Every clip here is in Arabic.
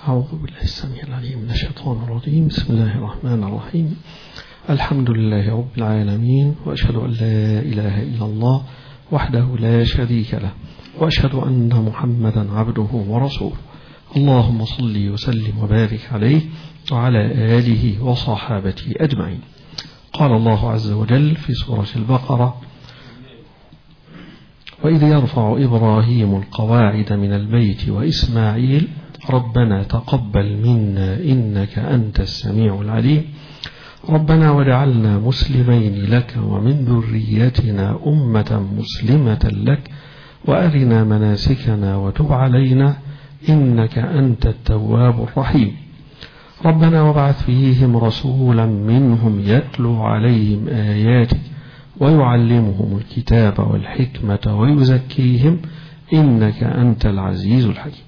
أعوذ بالله السميع العليم من الشيطان الرجيم. بسم الله الرحمن الرحيم. الحمد لله رب العالمين، وأشهد أن لا إله إلا الله وحده لا شريك له، وأشهد أن محمدا عبده ورسوله. اللهم صل وسلم وبارك عليه وعلى آله وصحابته أجمعين. قال الله عز وجل في سورة البقرة: وإذ يرفع إبراهيم القواعد من البيت وإسماعيل ربنا تقبل منا إنك أنت السميع العليم ربنا واجعلنا مسلمين لك ومن ذريتنا أمة مسلمة لك وأرنا مناسكنا وتب علينا إنك أنت التواب الرحيم ربنا وابعث فيهم رسولا منهم يتلو عليهم آياتك ويعلمهم الكتاب والحكمة ويزكيهم إنك أنت العزيز الحكيم.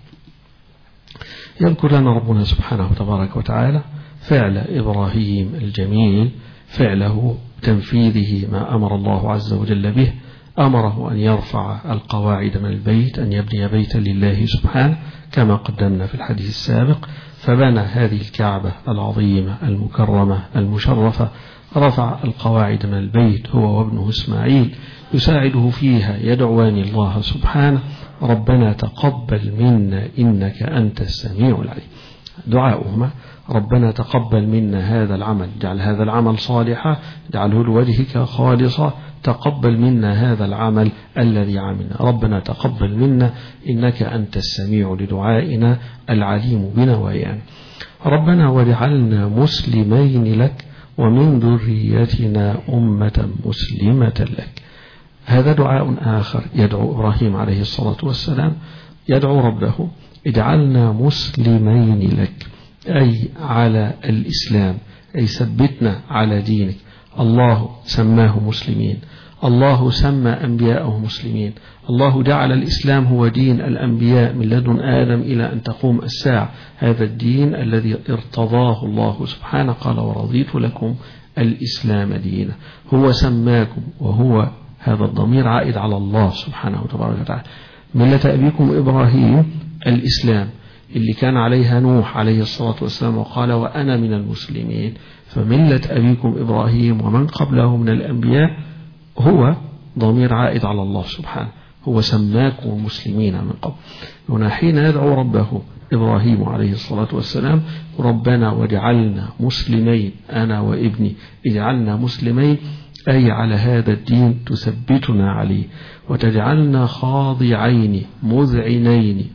يذكر لنا ربنا سبحانه تبارك وتعالى فعل إبراهيم الجميل، فعله تنفيذه ما أمر الله عز وجل به. أمره أن يرفع القواعد من البيت، أن يبني بيتا لله سبحانه كما قدمنا في الحديث السابق، فبنى هذه الكعبة العظيمة المكرمة المشرفة، رفع القواعد من البيت هو وابنه إسماعيل، يساعده فيها، يدعوان الله سبحانه: ربنا تقبل منا إنك أنت السميع العليم. دعاؤهما: ربنا تقبل منا هذا العمل، اجعل هذا العمل صالحا، اجعله لوجهك خالصا، تقبل منا هذا العمل الذي عملنا، ربنا تقبل منا إنك أنت السميع لدعائنا العليم بنوايانا. ربنا واجعلنا مسلمين لك ومن ذريتنا أمة مسلمة لك. هذا دعاء آخر يدعو إبراهيم عليه الصلاة والسلام، يدعو ربه: اجعلنا مسلمين لك، أي على الإسلام، أي ثبتنا على دينك. الله سماه مسلمين، الله سمى أنبياءه مسلمين، الله جعل الإسلام هو دين الأنبياء من لدن آدم إلى أن تقوم الساعة. هذا الدين الذي ارتضاه الله سبحانه، قال: ورضيت لكم الإسلام دينا. هو سماكم، وهو هذا الضمير عائد على الله سبحانه وتبارك وتعالى. ملة أبيكم إبراهيم الإسلام اللي كان عليها نوح عليه الصلاة والسلام وقال: وأنا من المسلمين. فملة أبيكم إبراهيم ومن قبله من الأنبياء هو ضمير عائد على الله سبحانه، هو سماكم مسلمين من قبل. هنا حين يدعو ربه إبراهيم عليه الصلاة والسلام: ربنا واجعلنا مسلمين، أنا وابني اجعلنا مسلمين، أي على هذا الدين تثبتنا عليه، وتجعلنا خاضعين مذعنين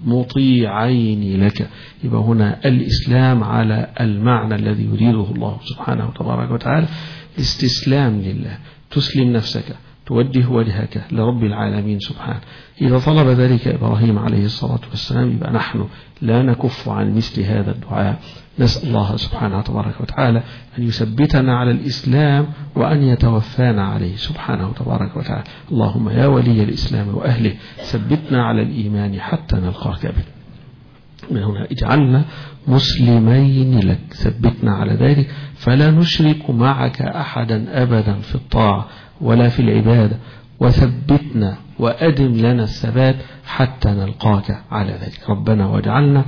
مطيعين لك. يبقى هنا الإسلام على المعنى الذي يريده الله سبحانه وتبارك وتعالى، استسلام لله، تسلم نفسك، توجه وجهك لرب العالمين سبحانه. إذا طلب ذلك إبراهيم عليه الصلاة والسلام، يبقى نحن لا نكف عن مثل هذا الدعاء. نسأل الله سبحانه وتبارك وتعالى أن يثبتنا على الإسلام وأن يتوفانا عليه سبحانه وتبارك وتعالى. اللهم يا ولي الإسلام وأهله ثبتنا على الإيمان حتى نلقاك به. من هنا اجعلنا مسلمين لك، ثبتنا على ذلك، فلا نشرك معك أحدا أبدا في الطاعة ولا في العبادة، وثبتنا وأدم لنا الثبات حتى نلقاك على ذلك. ربنا واجعلنا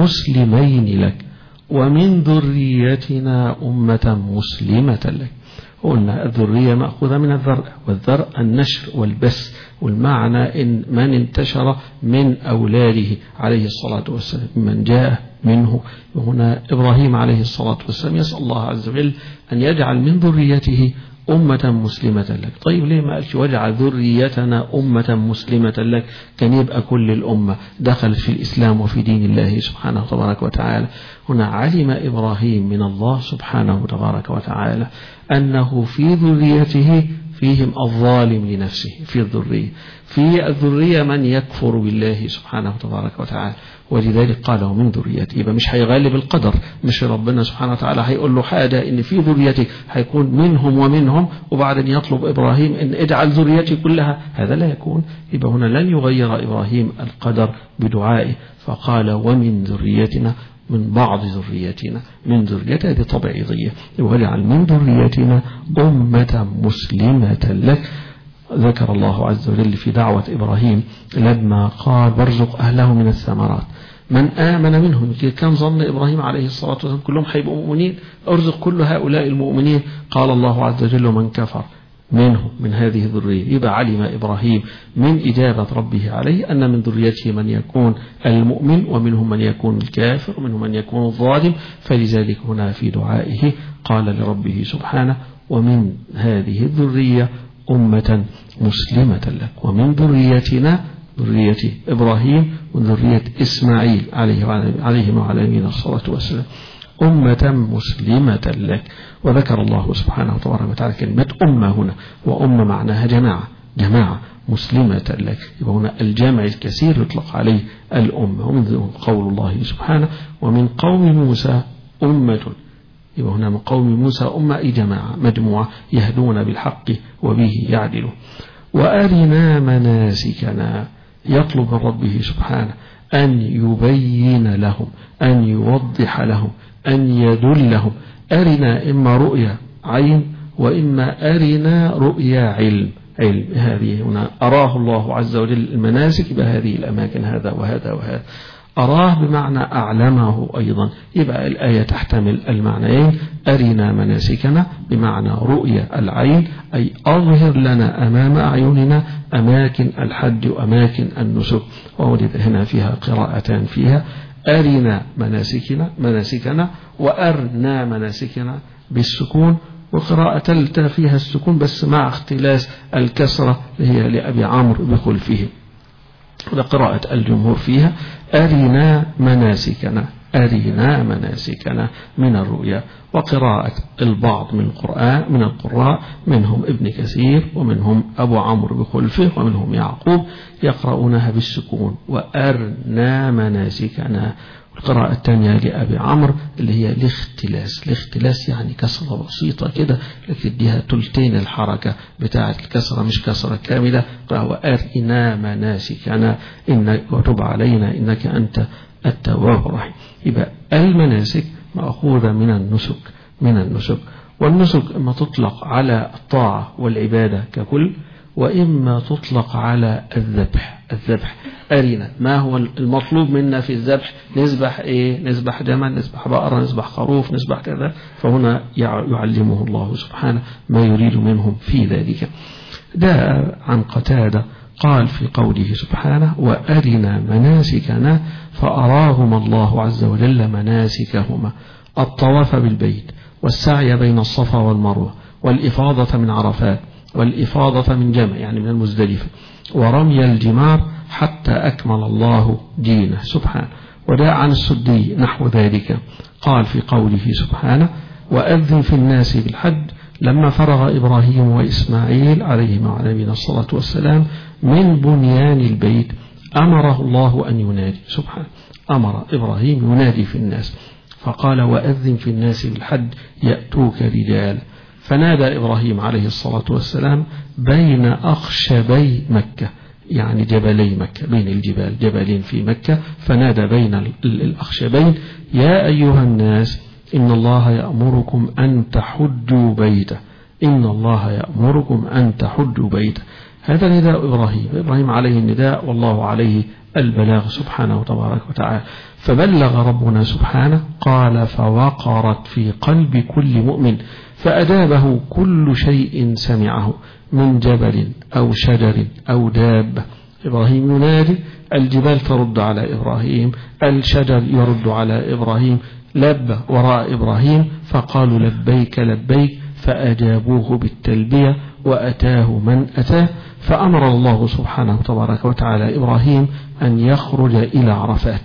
مسلمين لك ومن ذريتنا أمة مسلمة لك. قلنا الذرية مأخوذة من الذرء، والذرء النشر والبث، والمعنى إن من انتشر من أولاده عليه الصلاة والسلام، من جاء منه. هنا إبراهيم عليه الصلاة والسلام يسأل الله عز وجل أن يجعل من ذريته أمة مسلمة لك. طيب ليه ما قالش واجعل ذريتنا أمة مسلمة لك؟ كان يبقى كل الأمة دخلت في الإسلام وفي دين الله سبحانه وتبارك وتعالى. هنا علم إبراهيم من الله سبحانه وتبارك وتعالى أنه في ذريته فيهم الظالم لنفسه، في الذرية من يكفر بالله سبحانه وتبارك وتعالى، ولذلك قال: ومن ذريته. يبقى مش هيغالب القدر، مش ربنا سبحانه وتعالى هيقول له حاجة إن في ذريتك هيكون منهم ومنهم وبعدين يطلب إبراهيم إن اجعل ذريتي كلها، هذا لا يكون. يبقى هنا لن يغير إبراهيم القدر بدعائه، فقال: ومن ذريتنا، من بعض ذريتنا، من ذريتها دي طبيعية، واجعل من ذريتنا أمة مسلمة لك. ذكر الله عز وجل في دعوة إبراهيم لما قال: وارزق أهله من الثمرات. من آمن منهم. كان ظن إبراهيم عليه الصلاة والسلام كلهم هيبقوا مؤمنين، أرزق كل هؤلاء المؤمنين. قال الله عز وجل من كفر منهم من هذه الذرية. يبقى علم إبراهيم من إجابة ربه عليه أن من ذريته من يكون المؤمن ومنهم من يكون الكافر ومنهم من يكون الظالم. فلذلك هنا في دعائه قال لربه سبحانه ومن هذه الذرية أمة مسلمة لك، ومن ذريتنا ذرية إبراهيم وذرية إسماعيل عليهم وعلى نبينا الصلاة والسلام أمة مسلمة لك. وذكر الله سبحانه وتعالى كلمة أمة هنا، وأمة معناها جماعة مسلمة لك. يبقى هنا الجامع الكثير يطلق عليه الأمة. ومن قول الله سبحانه ومن قوم موسى أمة. يبقى هنا من قوم موسى أمة أي جماعة مجموعة يهدون بالحق وبه يعدلون. وأرنا مناسكنا. يطلب من ربه سبحانه أن يبين لهم، أن يوضح لهم، أن يدلهم. أرنا إما رؤيا عين وإما أرنا رؤيا علم. هذه هنا أراه الله عز وجل المناسك بهذه الأماكن هذا وهذا وهذا. أراه بمعنى أعلمه أيضا. يبقى الآية تحتمل المعنيين. أرنا مناسكنا بمعنى رؤية العين أي أظهر لنا أمام أعيننا أماكن الحج وأماكن النسك. ووجد هنا فيها قراءتان فيها أرنا مناسكنا وأرنا مناسكنا بالسكون، وقراءة ثالثة فيها السكون بس مع اختلاس الكسرة هي لأبي عمرو بخلفه. وقراءة الجمهور فيها أرنا مناسكنا من الرؤيا. وقراءة البعض من القراء منهم ابن كثير ومنهم أبو عمرو بخلفه ومنهم يعقوب يقرؤونها بالسكون وأرنا مناسكنا. القراءة الثانية لأبي عمرو اللي هي الاختلاس يعني كسرة بسيطة كده لكن تديها تلتين الحركة بتاعة الكسرة مش كسرة كاملة. وأرنا مناسكنا وتب علينا إنك أنت التواب الرحيم. يبقى المناسك مأخوذة من النسك. والنسك إما تطلق على الطاعة والعبادة ككل، وإما تطلق على الذبح. أرنا ما هو المطلوب منا في الذبح؟ نذبح إيه؟ نذبح جمل، نذبح بقرة، نذبح خروف، نذبح كذا. فهنا يعلمه الله سبحانه ما يريد منهم في ذلك. ده عن قتادة قال في قوله سبحانه وأرنا مناسكنا فأراهما الله عز وجل مناسكهما الطواف بالبيت والسعي بين الصفا والمروة والإفاضة من عرفات والإفاضة من جمع يعني من المزدلفة ورمي الجمار حتى أكمل الله دينه سبحانه. وجاء عن السدي نحو ذلك قال في قوله سبحانه وأذن في الناس بالحج لما فرغ إبراهيم وإسماعيل عليهما وعلى نبينا الصلاة والسلام من بنيان البيت أمره الله أن ينادي سبحانه. أمر إبراهيم ينادي في الناس فقال وأذن في الناس بالحج يأتوك رجال. فنادى إبراهيم عليه الصلاة والسلام بين أخشبي مكة يعني جبلي مكة، بين الجبال جبلين في مكة، فنادى بين الأخشبين يا أيها الناس إن الله يأمركم أن تحجوا بيته. إن الله يأمركم أن تحجوا بيته. هذا نداء إبراهيم عليه النداء والله عليه البلاغ سبحانه وتبارك وتعالى. فبلغ ربنا سبحانه قال فوقرت في قلب كل مؤمن فأجابه كل شيء سمعه من جبل أو شجر أو دابة. إبراهيم ينادي، الجبال ترد على إبراهيم، الشجر يرد على إبراهيم، لبى وراء إبراهيم فقالوا لبيك لبيك فأجابوه بالتلبية وأتاه من أتاه. فأمر الله سبحانه وتبارك وتعالى إبراهيم أن يخرج إلى عرفات.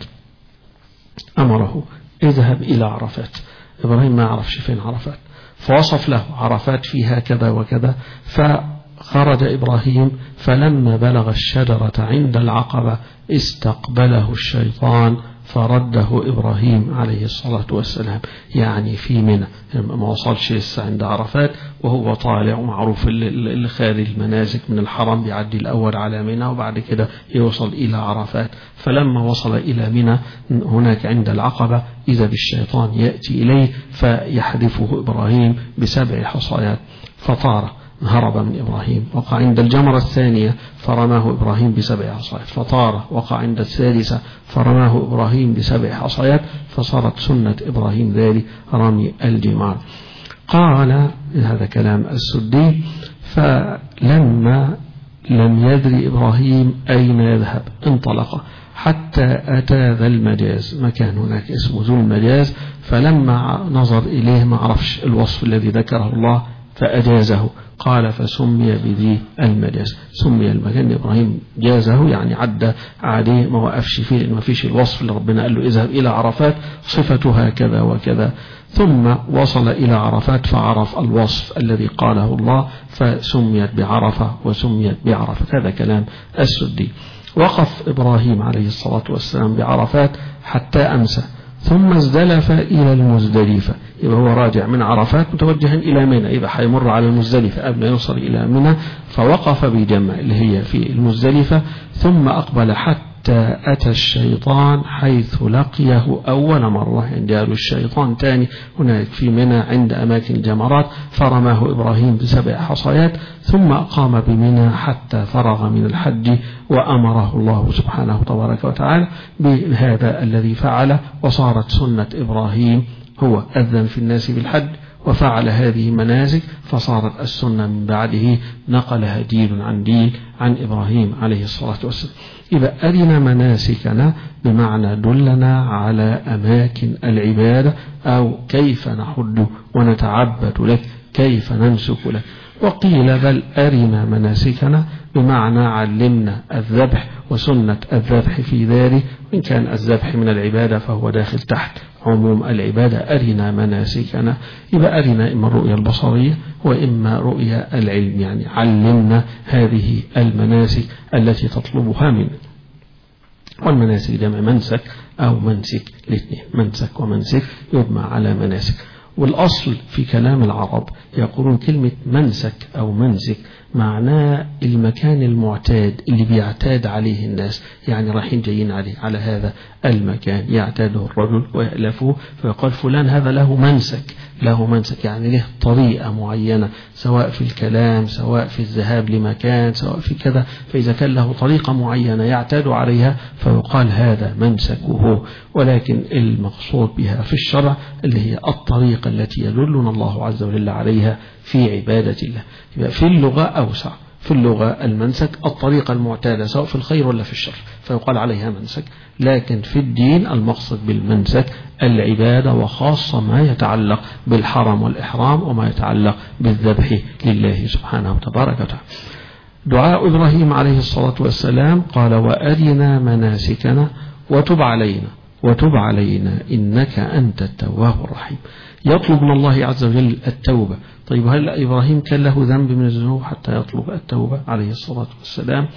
أمره اذهب إلى عرفات. إبراهيم ما عرفش فين عرفات فوصف له عرفات فيها كذا وكذا. فخرج إبراهيم فلما بلغ الشجرة عند العقبة استقبله الشيطان فرده إبراهيم عليه الصلاة والسلام يعني في منى، ما وصلش لسه عند عرفات وهو طالع. معروف اللي خارج المناسك من الحرم بيعدي الأول على منى وبعد كده يوصل إلى عرفات. فلما وصل إلى منى هناك عند العقبة إذا بالشيطان يأتي إليه فيحذفه إبراهيم ب7 حصيات فطار هرب من إبراهيم. وقع عند الجمرة الثانية فرماه إبراهيم ب7 عصايات فطار. وقع عند الثالثة فرماه إبراهيم ب7 عصايات فصارت سنة إبراهيم ذلك رمي الجمار. قال هذا كلام السدي: فلما لم يدري إبراهيم أين يذهب انطلق حتى أتى ذا المجاز، مكان هناك اسمه ذو المجاز، فلما نظر إليه ما عرفش الوصف الذي ذكره الله فأجازه. قال: فسمي بذي المجاز. سمي المكان إبراهيم جازه يعني عدى عليه، ما وقفش فيه لأنه ما فيش الوصف اللي ربنا قال له اذهب إلى عرفات صفتها كذا وكذا، ثم وصل إلى عرفات فعرف الوصف الذي قاله الله فسميت بعرفة وسميت بعرفة. هذا كلام السدي. وقف إبراهيم عليه الصلاة والسلام بعرفات حتى أمسى، ثم ازدلف إلى المزدلفة. يبقى هو راجع من عرفات متوجها إلى منى، يبقى حيمر على المزدلفة قبل يوصل إلى منى، فوقف بجمع اللي هي في المزدلفة، ثم أقبل حتى أتى الشيطان حيث لقيه أول مرة. يعني جاء الشيطان تاني هناك في منى عند أماكن الجمرات، فرماه إبراهيم ب7 حصيات، ثم أقام بمنى حتى فرغ من الحج، وأمره الله سبحانه تبارك وتعالى بهذا الذي فعله. وصارت سنة إبراهيم هو أذن في الناس بالحج وفعل هذه المناسك، فصارت السنة من بعده نقلها جيل عن جيل عن إبراهيم عليه الصلاة والسلام. إذا أرنا مناسكنا بمعنى دلنا على أماكن العبادة، أو كيف نحج ونتعبد لك، كيف ننسك لك. وقيل بل أرنا مناسكنا بمعنى علمنا الذبح وسنة الذبح في ذلك، وإن كان الذبح من العبادة فهو داخل تحت عموم العبادة. أرنا مناسكنا يبقى أرنا إما الرؤية البصرية وإما رؤية العلم، يعني علمنا هذه المناسك التي تطلبها منا. والمناسك جمع منسك أو منسك، الاثنين منسك ومنسك يجمع على مناسك. والأصل في كلام العرب يقولون كلمة منسك أو منسك معناه المكان المعتاد اللي بيعتاد عليه الناس، يعني رايحين جايين عليه، على هذا المكان يعتاده الرجل ويألفه، فيقال فلان هذا له منسك، له منسك يعني له طريقة معينة، سواء في الكلام سواء في الذهاب لمكان سواء في كذا، فإذا كان له طريقة معينة يعتاد عليها فيقال هذا منسكه. ولكن المقصود بها في الشرع اللي هي الطريقة التي يدلنا الله عز وجل عليها في عبادة الله. يبقى في اللغة أوسع، في اللغة المنسك الطريقة المعتادة سواء في الخير ولا في الشر فيقال عليها منسك، لكن في الدين المقصد بالمنسك العبادة، وخاصة ما يتعلق بالحرم والإحرام وما يتعلق بالذبح لله سبحانه وتبارك وتعالى. دعاء إبراهيم عليه الصلاة والسلام قال: وأرنا مناسكنا وتب علينا وتب علينا إنك أنت التواب الرحيم. يطلب من الله عز وجل التوبة. طيب هل إبراهيم كان له ذنب من الذنوب حتى يطلب التوبة عليه الصلاة والسلام؟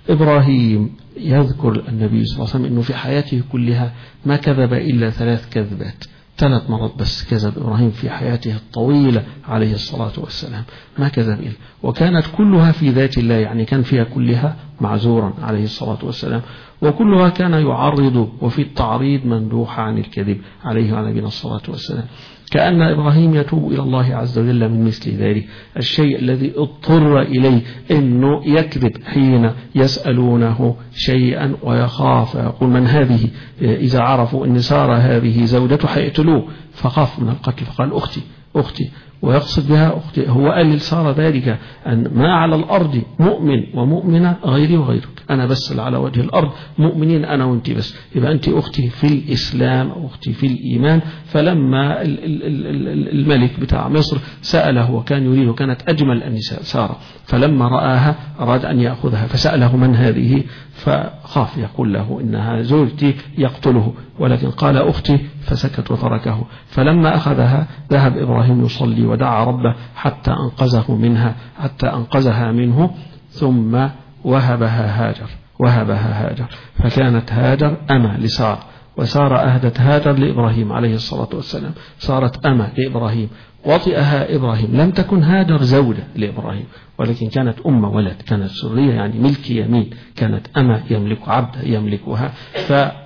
إبراهيم يذكر النبي صلى الله عليه وسلم أنه في حياته كلها ما كذب إلا 3 كذبات، 3 مرات بس كذب إبراهيم في حياته الطويلة عليه الصلاة والسلام، ما كذب إلا، وكانت كلها في ذات الله، يعني كان فيها كلها معذورا عليه الصلاة والسلام، وكلها كان يعرض وفي التعريض مندوح عن الكذب عليه وعلى نبينا الصلاة والسلام. كأن إبراهيم يتوب إلى الله عز وجل من مثل ذلك الشيء الذي اضطر إليه، أنه يكذب حين يسألونه شيئا ويخاف، يقول من هذه؟ إذا عرفوا أن سارة هذه زوجته حيقتلوه فخاف من القتل فقال أختي، ويقصد بها أختي. هو قال لسارة ذلك أن ما على الأرض مؤمن ومؤمنة غيري وغيرك، أنا بس اللي على وجه الأرض مؤمنين أنا وأنت بس، يبقى أنت أختي في الإسلام أو أختي في الإيمان. فلما الملك بتاع مصر سأله وكان يريد، كانت أجمل النساء سارة، فلما رآها أراد أن يأخذها فسأله من هذه، فخاف يقول له إنها زوجتي يقتله، ولكن قال أختي فسكت وتركه. فلما أخذها ذهب إبراهيم يصلي ودعا ربه حتى أنقذها منه، ثم وهبها هاجر، فكانت هاجر أمة لسارة، وسارة أهدت هاجر لإبراهيم عليه الصلاة والسلام، صارت أمة لإبراهيم، وطئها إبراهيم. لم تكن هاجر زوجة لإبراهيم، ولكن كانت ولد، كانت سرية يعني ملك يمين، كانت أمة يملك عبد يملكها،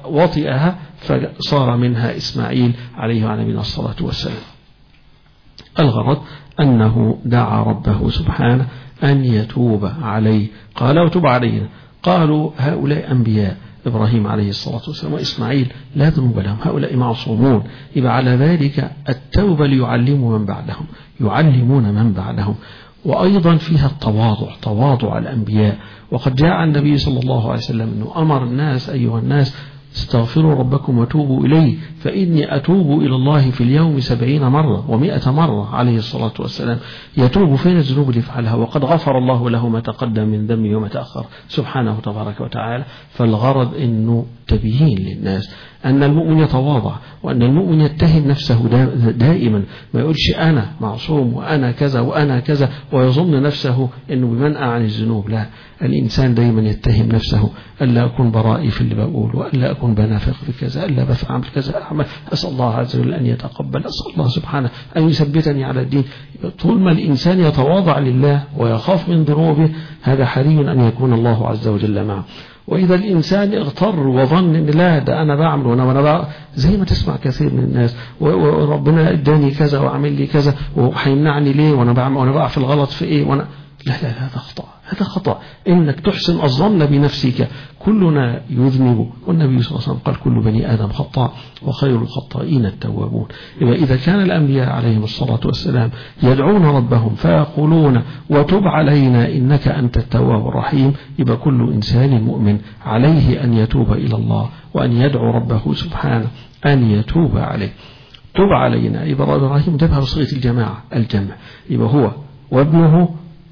فوطئها فصار منها إسماعيل عليه وعلى نبينا الصلاة والسلام. الغرض أنه دعا ربه سبحانه أن يتوب عليه. قال وتب علينا. قالوا هؤلاء أنبياء إبراهيم عليه الصلاة والسلام وإسماعيل لا ذنوب لهم، هؤلاء معصومون، يبقى على ذلك التوبة ليعلموا من بعدهم، يعلمون من بعدهم. وأيضا فيها التواضع، تواضع الأنبياء. وقد جاء النبي صلى الله عليه وسلم أنه أمر الناس أيها الناس استغفروا ربكم وتوبوا إليه فإني أتوب إلى الله في اليوم 70 مرة و100 مرة عليه الصلاة والسلام. يتوب فين الذنوب اللي يفعلها وقد غفر الله له ما تقدم من ذنبه وما تأخر سبحانه تبارك وتعالى. فالغرض أنه تبيين للناس أن المؤمن يتواضع، وأن المؤمن يتهم نفسه دائما، ما يقولش أنا معصوم وأنا كذا وأنا كذا ويظن نفسه أنه بمنأى عن الذنوب. لا، الإنسان دائما يتهم نفسه، ألا أكون برائي في اللي بقول، وألا أكون بنافق في كذا، ألا بفعل كذا أعمل. أسأل الله عز وجل أن يتقبل، أسأل الله سبحانه أن يثبتني على الدين. طول ما الإنسان يتواضع لله ويخاف من ذنوبه هذا حري أن يكون الله عز وجل معه. وإذا الإنسان اغتر وظن إن لا ده أنا بعمل وأنا زي ما تسمع كثير من الناس، وربنا اداني كذا وعمل لي كذا وهيمنعني ليه وأنا بعمل وأنا بقع في الغلط في إيه وأنا لا هذا خطأ، هذا خطأ. إنك تحسن الظن بنفسك. كلنا يذنب، والنبي صلى الله عليه وسلم قال كل بني آدم خطاء وخير الخطائين التوابون. إذا كان الأنبياء عليهم الصلاة والسلام يدعون ربهم فيقولون وتب علينا إنك أنت التواب الرحيم، يبقى كل إنسان مؤمن عليه أن يتوب إلى الله وأن يدعو ربه سبحانه أن يتوب عليه. تب علينا يبقى إبراهيم جابها بصيغة الجماعة، الجمع، يبقى هو وابنه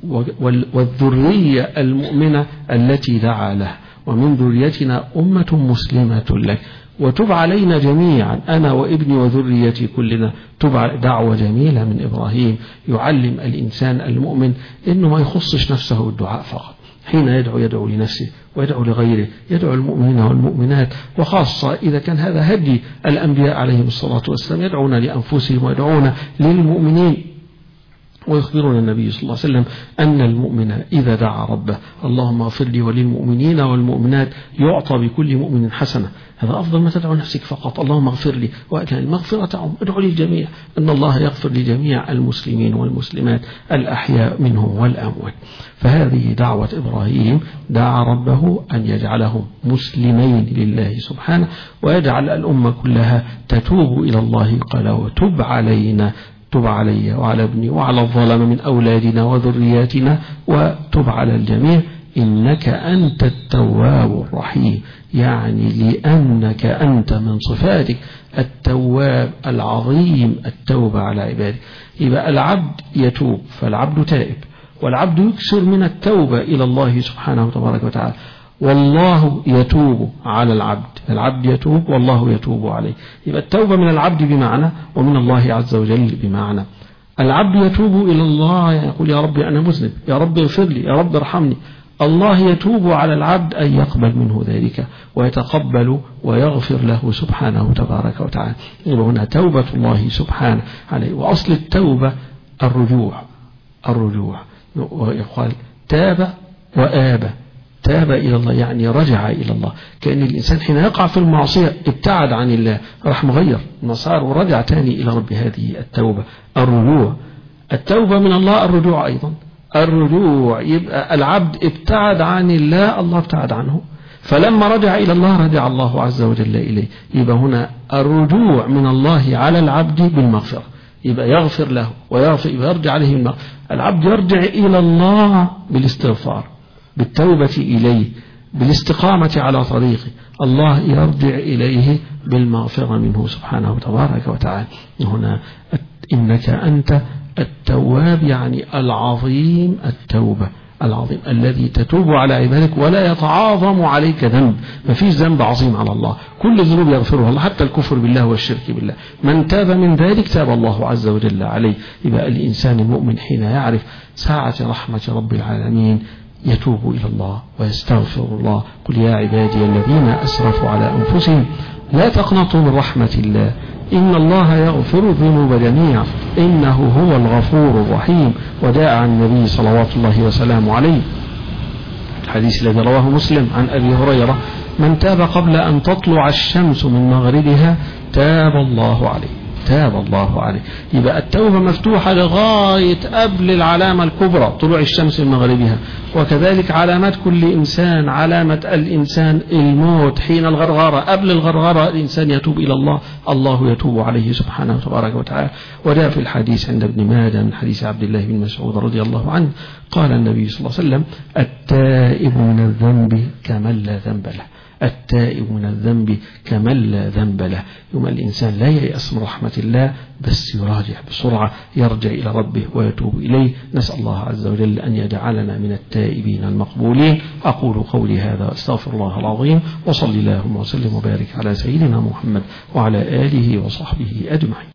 والذرية المؤمنة التي دعا له، ومن ذريتنا أمة مسلمة لك، وتب علينا جميعا أنا وابني وذريتي كلنا. دعوة جميلة من إبراهيم يعلم الإنسان المؤمن إنه ما يخصش نفسه بالدعاء فقط، حين يدعو لنفسه ويدعو لغيره، يدعو المؤمنين والمؤمنات، وخاصة إذا كان هذا هدي الأنبياء عليهم الصلاة والسلام، يدعون لأنفسهم ويدعون للمؤمنين. ويخبرنا النبي صلى الله عليه وسلم أن المؤمن إذا دعا ربه اللهم اغفر لي وللمؤمنين والمؤمنات يعطى بكل مؤمن حسنة. هذا أفضل ما تدعو نفسك فقط اللهم اغفر لي، وكان المغفرة ادعو للجميع، أن الله يغفر لجميع المسلمين والمسلمات الأحياء منهم والأموات. فهذه دعوة إبراهيم، دعا ربه أن يجعلهم مسلمين لله سبحانه ويجعل الأمة كلها تتوب إلى الله. قال وتب علينا، تب علي وعلى ابني وعلى الظلم من أولادنا وذرياتنا وتب على الجميع إنك أنت التواب الرحيم، يعني لأنك أنت من صفاتك التواب العظيم التوبة على عبادك. يبقى العبد يتوب، فالعبد تائب، والعبد يكثر من التوبة إلى الله سبحانه تبارك وتعالى، والله يتوب على العبد، العبد يتوب والله يتوب عليه. يبقى التوبة من العبد بمعنى، ومن الله عز وجل بمعنى. العبد يتوب إلى الله، يقول يا رب أنا مذنب، يا رب اغفر لي، يا رب ارحمني. الله يتوب على العبد أن يقبل منه ذلك ويتقبل ويغفر له سبحانه تبارك وتعالى. يبقى هنا توبة الله سبحانه عليه. وأصل التوبة الرجوع، ويقال تاب وآب، تاب إلى الله يعني رجع إلى الله، كأن الإنسان حين يقع في المعصية ابتعد عن الله راح مغير مسار ورجع تاني إلى رب. هذه التوبة الرجوع. التوبة من الله الرجوع أيضا، الرجوع يبقى العبد ابتعد عن الله، الله ابتعد عنه، فلما رجع إلى الله رجع الله عز وجل إليه. يبقى هنا الرجوع من الله على العبد بالمغفرة، يبقى يغفر له ويرجع عليه بالمغفرة. العبد يرجع إلى الله بالاستغفار، بالتوبة إليه، بالاستقامة على طريقه، الله يرجع إليه بالمغفرة منه سبحانه تبارك وتعالى. هنا إنك أنت التواب يعني العظيم، التوبة العظيم الذي تتوب على عبادك ولا يتعاظم عليك ذنب. ما فيش ذنب عظيم على الله، كل الذنوب يغفرها الله، حتى الكفر بالله والشرك بالله. من تاب من ذلك تاب الله عز وجل عليه. يبقى الإنسان المؤمن حين يعرف ساعة رحمة رب العالمين يتوب إلى الله ويستغفر الله. قل يا عبادي الذين أسرفوا على أنفسهم لا تقنطوا من رحمة الله إن الله يغفر الذنوب جميعا إنه هو الغفور الرحيم. وداء عن النبي صلوات الله وسلامه عليه الحديث الذي رواه مسلم عن أبي هريرة: من تاب قبل أن تطلع الشمس من مغربها تاب الله عليه، فتاب الله عليه. يبقى التوبة مفتوحة لغاية قبل العلامة الكبرى طلوع الشمس من مغربها. وكذلك علامات كل إنسان، علامة الإنسان الموت حين الغرغرة، قبل الغرغرة الإنسان يتوب إلى الله، الله يتوب عليه سبحانه تبارك وتعالى. وجاء في الحديث عند ابن ماجه من حديث عبد الله بن مسعود رضي الله عنه قال النبي صلى الله عليه وسلم: التائب من الذنب كمن لا ذنب له. التائب من الذنب كمن لا ذنب له. يوم الإنسان لا ييأس من رحمة الله، بس يراجع بسرعة، يرجع إلى ربه ويتوب إليه. نسأل الله عز وجل أن يجعلنا من التائبين المقبولين. أقول قولي هذا، أستغفر الله العظيم، وصلي اللهم وسلم وبارك على سيدنا محمد وعلى آله وصحبه أجمعين.